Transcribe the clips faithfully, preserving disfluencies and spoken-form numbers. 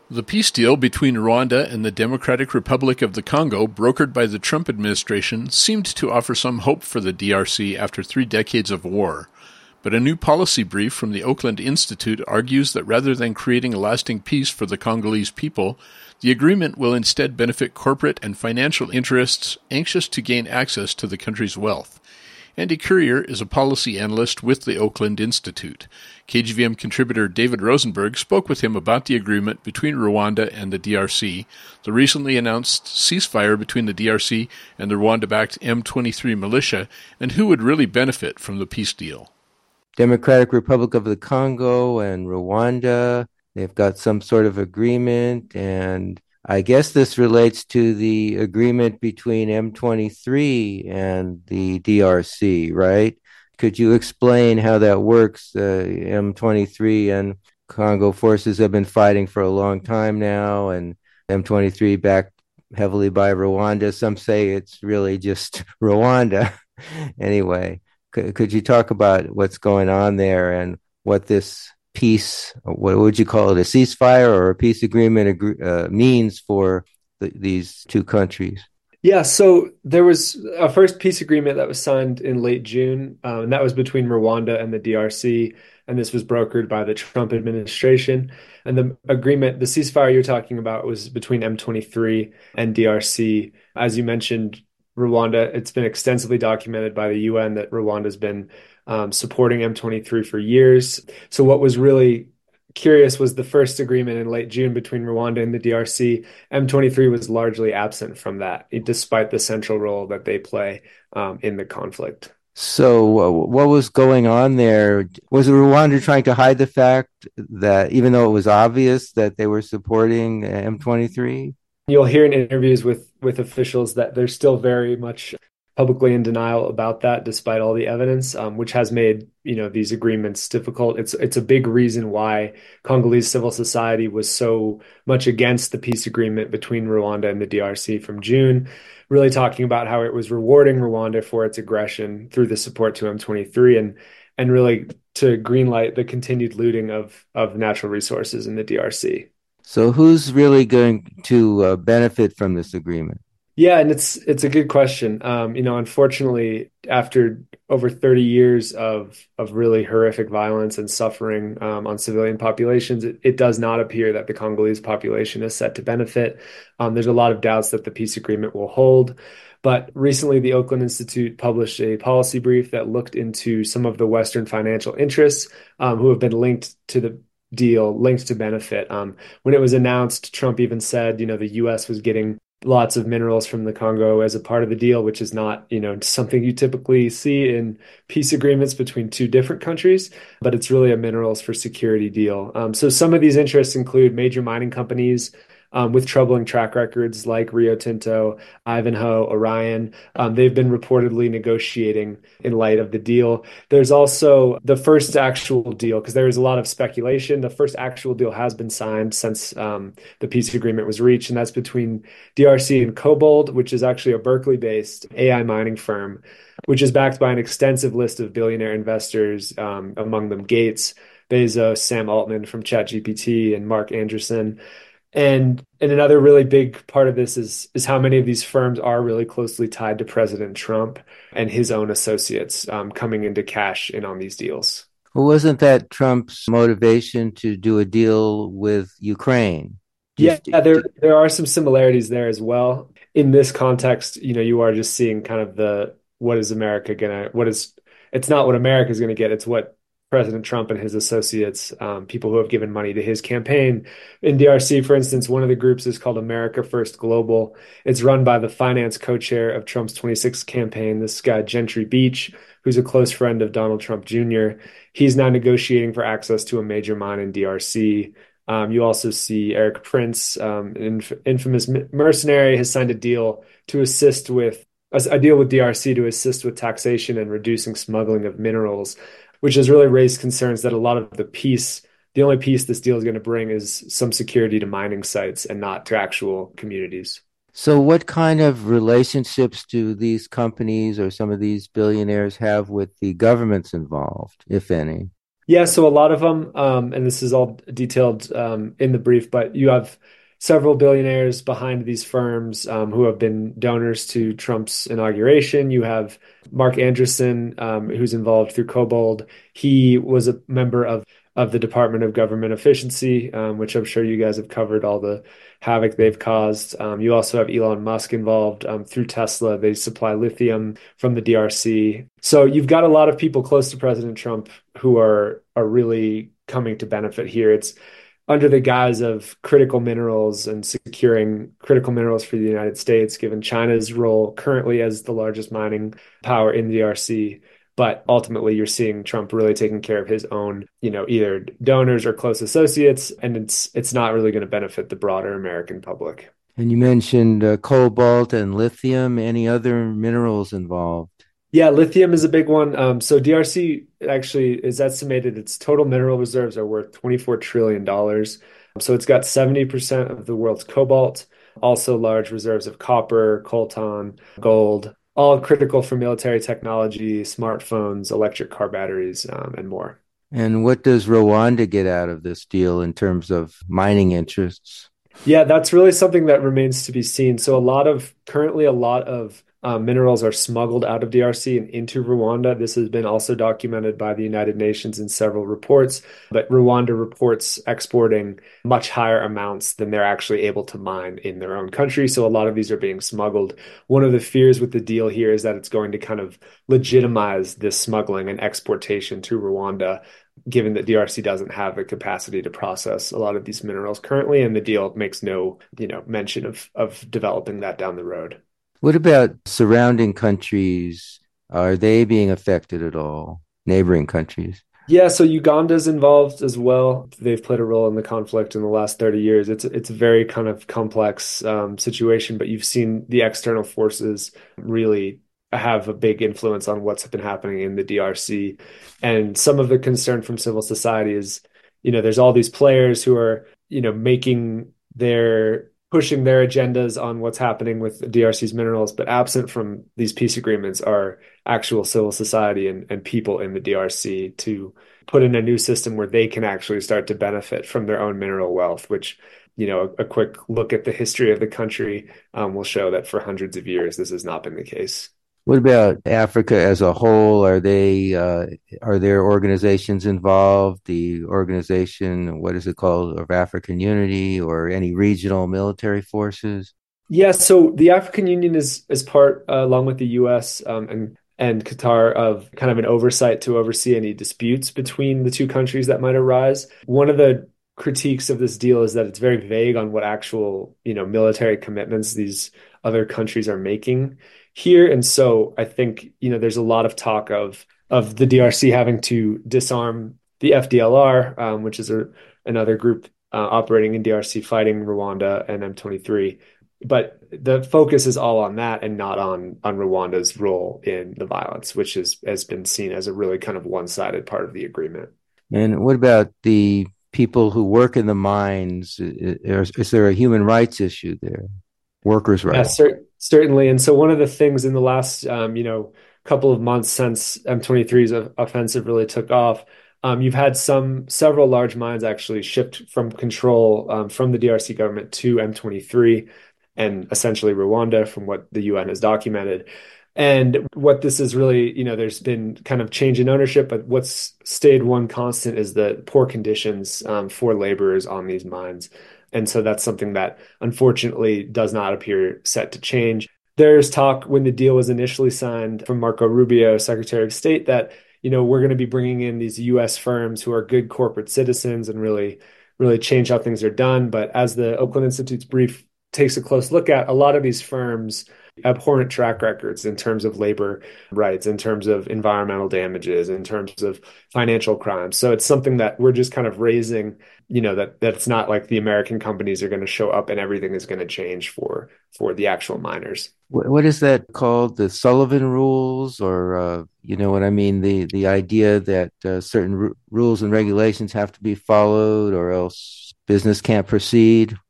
The peace deal between Rwanda and the Democratic Republic of the Congo, brokered by the Trump administration, seemed to offer some hope for the D R C after three decades of war. But a new policy brief from the Oakland Institute argues that rather than creating a lasting peace for the Congolese people, the agreement will instead benefit corporate and financial interests anxious to gain access to the country's wealth. Andy Courier is a policy analyst with the Oakland Institute. K G V M contributor David Rosenberg spoke with him about the agreement between Rwanda and the D R C, the recently announced ceasefire between the D R C and the Rwanda-backed M twenty-three militia, and who would really benefit from the peace deal. Democratic Republic of the Congo and Rwanda, they've got some sort of agreement, and I guess this relates to the agreement between M twenty-three and the D R C, right? Could you explain how that works? Uh, M twenty-three and Congo forces have been fighting for a long time now, and M twenty-three backed heavily by Rwanda. Some say it's really just Rwanda. Anyway, could, could you talk about what's going on there and what this peace, what would you call it, a ceasefire or a peace agreement uh, means for the, these two countries? Yeah, so there was a first peace agreement that was signed in late June, um, and that was between Rwanda and the D R C, and this was brokered by the Trump administration. And the agreement, the ceasefire you're talking about, was between M twenty-three and D R C. As you mentioned, Rwanda, it's been extensively documented by the U N that Rwanda's been um, supporting M twenty-three for years. So what was really curious was the first agreement in late June between Rwanda and the D R C. M twenty-three was largely absent from that, despite the central role that they play um, in the conflict. So uh, what was going on there? Was Rwanda trying to hide the fact that, even though it was obvious that they were supporting M twenty-three? You'll hear in interviews with, with officials that they're still very much publicly in denial about that, despite all the evidence, um, which has made, you know, these agreements difficult. It's it's a big reason why Congolese civil society was so much against the peace agreement between Rwanda and the D R C from June, really talking about how it was rewarding Rwanda for its aggression through the support to M twenty-three and and really to greenlight the continued looting of of natural resources in the D R C. So who's really going to uh, benefit from this agreement? Yeah, and it's it's a good question. Um, you know, unfortunately, after over thirty years of of really horrific violence and suffering um, on civilian populations, it, it does not appear that the Congolese population is set to benefit. Um, there's a lot of doubts that the peace agreement will hold. But recently, the Oakland Institute published a policy brief that looked into some of the Western financial interests um, who have been linked to the deal, linked to benefit. Um, when it was announced, Trump even said, you know, the U S was getting lots of minerals from the Congo as a part of the deal, which is not, you know, something you typically see in peace agreements between two different countries, but it's really a minerals for security deal. Um, so some of these interests include major mining companies um, with troubling track records like Rio Tinto, Ivanhoe, Orion. Um, they've been reportedly negotiating in light of the deal. There's also the first actual deal, because there is a lot of speculation. The first actual deal has been signed since um, the peace agreement was reached, and that's between D R C and Kobold, which is actually a Berkeley-based A I mining firm, which is backed by an extensive list of billionaire investors, um, among them Gates, Bezos, Sam Altman from ChatGPT, and Mark Andreessen. And and another really big part of this is is how many of these firms are really closely tied to President Trump and his own associates um, coming into cash in on these deals. Well, wasn't that Trump's motivation to do a deal with Ukraine? Just, yeah, there there are some similarities there as well. In this context, you know, you are just seeing kind of the what is America gonna what is it's not what America is gonna get, it's what President Trump and his associates, um, people who have given money to his campaign. In D R C, for instance, one of the groups is called America First Global. It's run by the finance co-chair of Trump's twenty-sixth campaign, this guy, Gentry Beach, who's a close friend of Donald Trump Junior He's now negotiating for access to a major mine in D R C. Um, you also see Eric Prince, um, an inf- infamous mercenary, has signed a deal to assist with a deal with D R C to assist with taxation and reducing smuggling of minerals, which has really raised concerns that a lot of the peace, the only peace this deal is going to bring is some security to mining sites and not to actual communities. So what kind of relationships do these companies or some of these billionaires have with the governments involved, if any? Yeah, so a lot of them, um, and this is all detailed um, in the brief, but you have several billionaires behind these firms um, who have been donors to Trump's inauguration. You have Mark Andreessen, um, who's involved through Kobold. He was a member of of the Department of Government Efficiency, um, which I'm sure you guys have covered all the havoc they've caused. Um, you also have Elon Musk involved um, through Tesla. They supply lithium from the D R C. So you've got a lot of people close to President Trump who are are really coming to benefit here. It's under the guise of critical minerals and securing critical minerals for the United States, given China's role currently as the largest mining power in the D R C. But ultimately, you're seeing Trump really taking care of his own, you know, either donors or close associates, and it's it's not really going to benefit the broader American public. And you mentioned uh, cobalt and lithium. Any other minerals involved? Yeah, lithium is a big one. Um, so D R C actually is estimated its total mineral reserves are worth twenty-four trillion dollars. So it's got seventy percent of the world's cobalt, also large reserves of copper, coltan, gold, all critical for military technology, smartphones, electric car batteries, um, and more. And what does Rwanda get out of this deal in terms of mining interests? Yeah, that's really something that remains to be seen. So a lot of currently a lot of uh, minerals are smuggled out of D R C and into Rwanda. This has been also documented by the United Nations in several reports, but Rwanda reports exporting much higher amounts than they're actually able to mine in their own country. So a lot of these are being smuggled. One of the fears with the deal here is that it's going to kind of legitimize this smuggling and exportation to Rwanda, given that D R C doesn't have the capacity to process a lot of these minerals currently, and the deal makes no, you know, mention of of developing that down the road. What about surrounding countries? Are they being affected at all? Neighboring countries? Yeah, so Uganda's involved as well. They've played a role in the conflict in the last thirty years. It's it's a very kind of complex um, situation, but you've seen the external forces really have a big influence on what's been happening in the D R C. And some of the concern from civil society is, you know, there's all these players who are, you know, making their pushing their agendas on what's happening with D R C's minerals, but absent from these peace agreements are actual civil society and, and people in the D R C to put in a new system where they can actually start to benefit from their own mineral wealth, which, you know, a, a quick look at the history of the country um, will show that for hundreds of years, this has not been the case. What about Africa as a whole? Are they uh, are there organizations involved? The organization, what is it called, of African Unity, or any regional military forces? Yeah, so the African Union is is part, uh, along with the U S um, and and Qatar, of kind of an oversight to oversee any disputes between the two countries that might arise. One of the critiques of this deal is that it's very vague on what actual, you know, military commitments these other countries are making here. And so I think, you know, there's a lot of talk of of the D R C having to disarm the F D L R, um, which is a, another group uh, operating in D R C fighting Rwanda and M twenty-three. But the focus is all on that and not on on Rwanda's role in the violence, which is has been seen as a really kind of one-sided part of the agreement. And what about the people who work in the mines? Is, is there a human rights issue there? Workers' Yeah, rights? cer- certainly. And so one of the things in the last, um, you know, couple of months since M twenty-three's offensive really took off, um, you've had some several large mines actually shipped from control um, from the D R C government to M twenty-three and essentially Rwanda, from what the U N has documented. And what this is really, you know, there's been kind of change in ownership, but what's stayed one constant is the poor conditions um, for laborers on these mines. And so that's something that unfortunately does not appear set to change. There's talk when the deal was initially signed from Marco Rubio, Secretary of State, that, you know, we're going to be bringing in these U S firms who are good corporate citizens and really, really change how things are done. But as the Oakland Institute's brief takes a close look at, a lot of these firms abhorrent track records in terms of labor rights, in terms of environmental damages, in terms of financial crimes. So it's something that we're just kind of raising, you know, that that's not like the American companies are going to show up and everything is going to change for for the actual miners. What, what is that called? The Sullivan rules, or uh, you know what I mean? The the idea that uh, certain r- rules and regulations have to be followed, or else business can't proceed.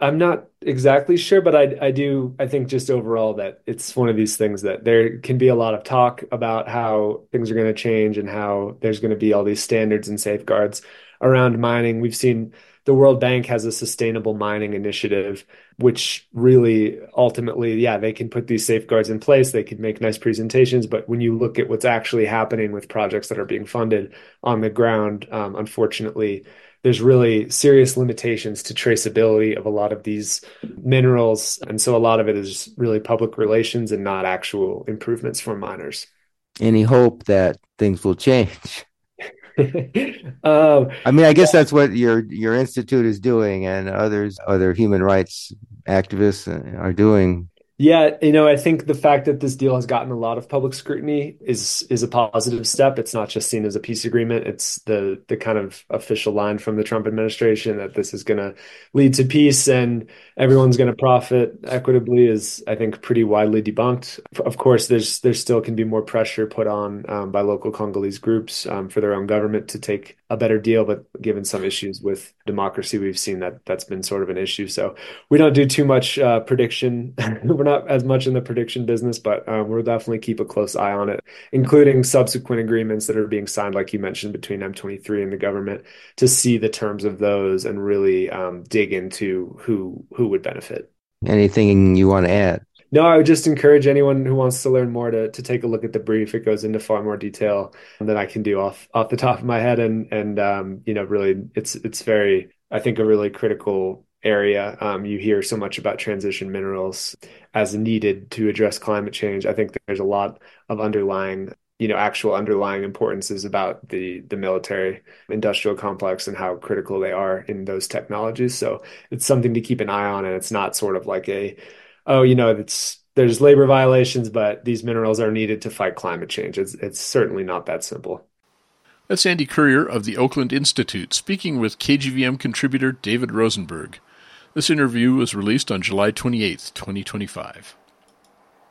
I'm not exactly sure, but I I do I think just overall that it's one of these things that there can be a lot of talk about how things are going to change and how there's going to be all these standards and safeguards around mining. We've seen the World Bank has a sustainable mining initiative, which really ultimately, yeah, they can put these safeguards in place. They can make nice presentations, but when you look at what's actually happening with projects that are being funded on the ground, um, unfortunately, there's really serious limitations to traceability of a lot of these minerals. And so a lot of it is really public relations and not actual improvements for miners. Any hope that things will change? um, I mean, I guess that's what your your institute is doing, and others, other human rights activists are doing. Yeah, you know, I think the fact that this deal has gotten a lot of public scrutiny is is a positive step. It's not just seen as a peace agreement. It's the the kind of official line from the Trump administration that this is going to lead to peace and everyone's going to profit equitably is, I think, pretty widely debunked. Of course, there's there still can be more pressure put on um, by local Congolese groups um, for their own government to take a better deal. But given some issues with democracy, we've seen that that's been sort of an issue. So we don't do too much uh, prediction. We're not as much in the prediction business, but um, we'll definitely keep a close eye on it, including subsequent agreements that are being signed, like you mentioned, between M twenty-three and the government, to see the terms of those and really um, dig into who who would benefit. Anything you want to add? No, I would just encourage anyone who wants to learn more to to take a look at the brief. It goes into far more detail than I can do off off the top of my head, and and um, you know, really, it's it's very, I think, a really critical area. Um, you hear so much about transition minerals as needed to address climate change. I think there's a lot of underlying, you know, actual underlying importances about the the military industrial complex and how critical they are in those technologies. So it's something to keep an eye on, and it's not sort of like a, oh, you know, it's there's labor violations, but these minerals are needed to fight climate change. It's it's certainly not that simple. That's Andy Currier of the Oakland Institute speaking with K G V M contributor David Rosenberg. This interview was released on July twenty-eighth, twenty twenty-five.